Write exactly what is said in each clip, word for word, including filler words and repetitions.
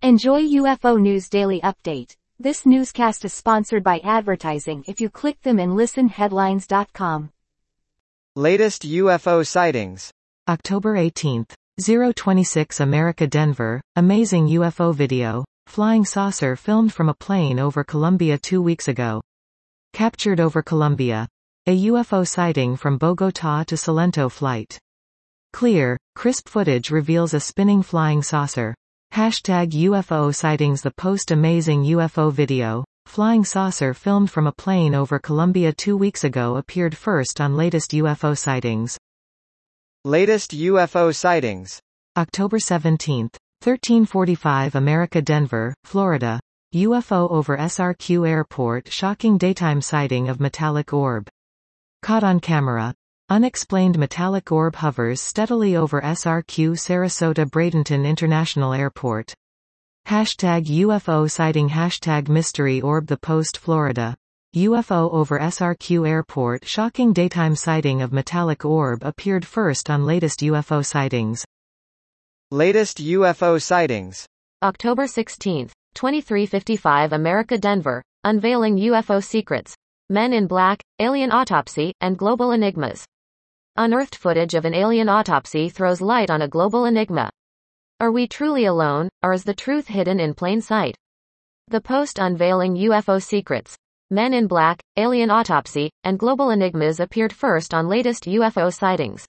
Enjoy U F O News Daily Update. This newscast is sponsored by advertising if you click them and listen headlines dot com. Latest U F O sightings. October eighteenth. zero twenty-six America Denver, amazing U F O video, flying saucer filmed from a plane over Colombia two weeks ago. Captured over Colombia. A U F O sighting from Bogotá to Salento flight. Clear, crisp footage reveals a spinning flying saucer. Hashtag U F O sightings. The post amazing U F O video, flying saucer filmed from a plane over Colombia two weeks ago appeared first on latest U F O sightings. Latest U F O sightings. October seventeenth. thirteen forty-five America Denver, Florida. U F O over S R Q airport. Shocking daytime sighting of metallic orb. Caught on camera. Unexplained metallic orb hovers steadily over S R Q Sarasota Bradenton International Airport. Hashtag U F O sighting. Hashtag mystery orb. The Post, Florida. U F O over S R Q airport. Shocking daytime sighting of metallic orb appeared first on latest U F O sightings. Latest U F O sightings. October sixteenth. twenty-three fifty-five America Denver, unveiling U F O secrets. Men in Black, alien autopsy, and global enigmas. Unearthed footage of an alien autopsy throws light on a global enigma. Are we truly alone, or is the truth hidden in plain sight? The Post unveiling U F O secrets. Men in Black, alien autopsy, and global enigmas appeared first on latest U F O sightings.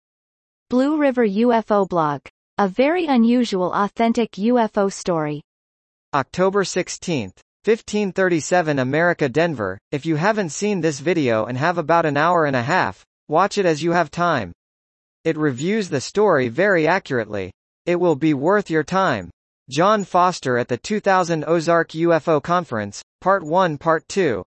Blue River U F O blog. A very unusual authentic U F O story. October sixteenth. fifteen thirty-seven America Denver. If you haven't seen this video and have about an hour and a half, watch it as you have time. It reviews the story very accurately. It will be worth your time. John Foster at the two thousand Ozark U F O Conference, Part one Part two.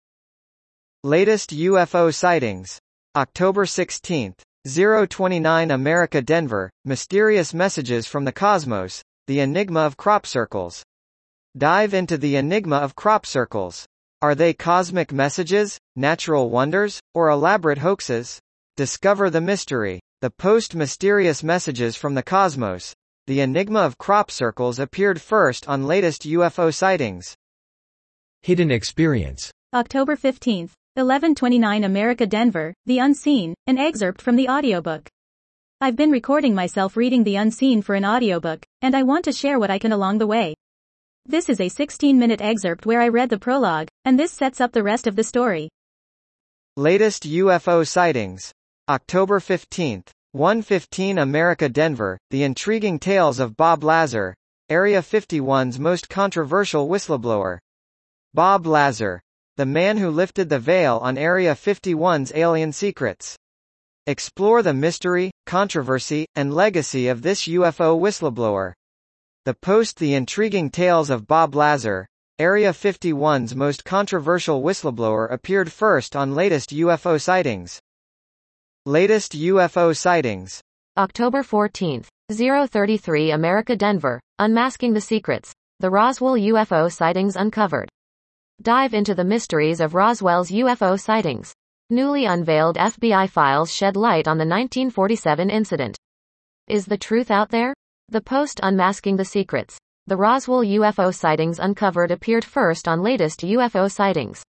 Latest U F O sightings. October sixteenth. zero twenty-nine America Denver, mysterious messages from the cosmos, the enigma of crop circles. Dive into the enigma of crop circles. Are they cosmic messages, natural wonders, or elaborate hoaxes? Discover the mystery. The Post mysterious messages from the cosmos. The enigma of crop circles appeared first on latest U F O sightings. Hidden experience. October fifteenth. eleven twenty-nine America Denver, The Unseen, an excerpt from the audiobook. I've been recording myself reading The Unseen for an audiobook, and I want to share what I can along the way. This is a sixteen minute excerpt where I read the prologue, and this sets up the rest of the story. Latest U F O sightings. October fifteenth. one fifteen America Denver, The Intriguing Tales of Bob Lazar, Area fifty-one's most controversial whistleblower. Bob Lazar. The man who lifted the veil on Area fifty-one's alien secrets. Explore the mystery, controversy, and legacy of this U F O whistleblower. The Post The Intriguing Tales of Bob Lazar, Area fifty-one's most controversial whistleblower appeared first on latest U F O sightings. Latest U F O sightings. October fourteenth. zero thirty-three America Denver, unmasking the secrets. The Roswell U F O sightings uncovered. Dive into the mysteries of Roswell's U F O sightings. Newly unveiled F B I files shed light on the nineteen forty-seven incident. Is the truth out there? The Post unmasking the secrets. The Roswell U F O sightings uncovered appeared first on latest U F O sightings.